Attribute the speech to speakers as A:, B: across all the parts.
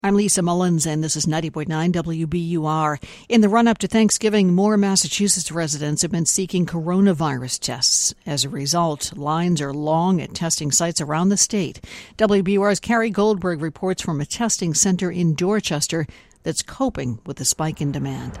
A: I'm Lisa Mullins, and this is 90.9 WBUR. In the run-up to Thanksgiving, more Massachusetts residents have been seeking coronavirus tests. As a result, lines are long at testing sites around the state. WBUR's Carrie Goldberg reports from a testing center in Dorchester that's coping with the spike in demand.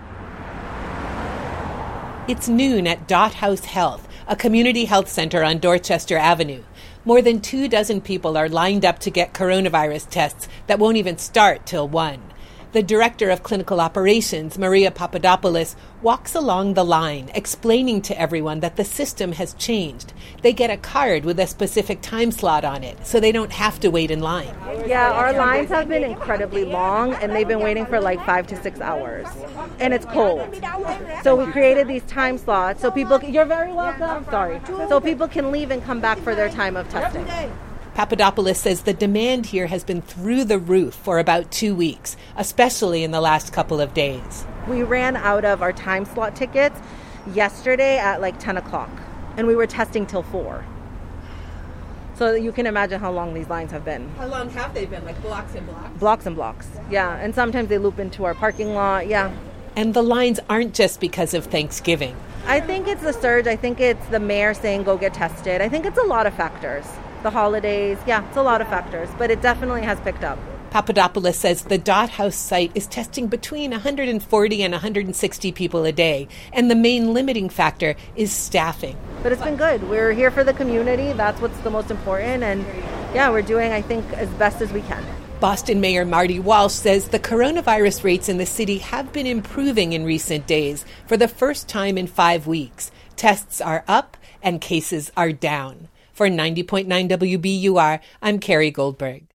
B: It's noon at Dot House Health, a community health center on Dorchester Avenue. More than 24 people are lined up to get coronavirus tests that won't even start till 1. The director of clinical operations, Maria Papadopoulos, walks along the line, explaining to everyone that the system has changed. They get a card with a specific time slot on it, so they don't have to wait in line.
C: Yeah, our lines have been incredibly long, and they've been waiting for like 5 to 6 hours. And it's cold. So we created these time slots so people, you're very welcome, sorry. So people can leave and come back for their time of testing.
B: Papadopoulos says the demand here has been through the roof for about 2 weeks, especially in the last couple of days.
C: We ran out of our time slot tickets yesterday at like 10 o'clock, and we were testing till 4. So you can imagine how long these lines have been.
B: How long have they been? Like blocks and blocks?
C: Blocks and blocks, yeah. And sometimes they loop into our parking lot, yeah.
B: And the lines aren't just because of Thanksgiving.
C: I think it's the surge. I think it's the mayor saying go get tested. I think it's a lot of factors. The holidays, yeah, it's a lot of factors, but it definitely has picked up.
B: Papadopoulos says the Dot House site is testing between 140 and 160 people a day, and the main limiting factor is staffing.
C: But it's been good. We're here for the community. That's what's the most important, and yeah, we're doing, I think, as best as we can.
B: Boston Mayor Marty Walsh says the coronavirus rates in the city have been improving in recent days for the first time in 5 weeks. Tests are up and cases are down. For 90.9 WBUR, I'm Carrie Goldberg.